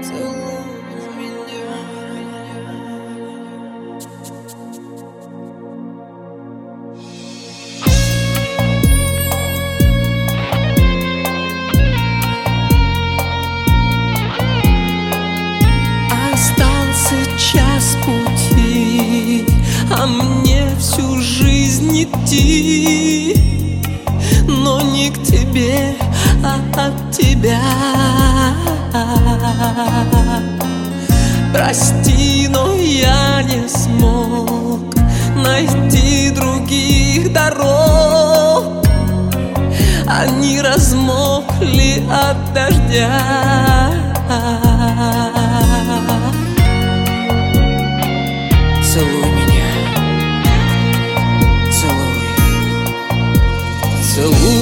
Целуй меня. Остался час пути, а мне всю жизнь идти, но не к тебе, а от тебя. Прости, но я не смог найти других дорог. Они размокли от дождя. Целуй меня, целуй, целуй.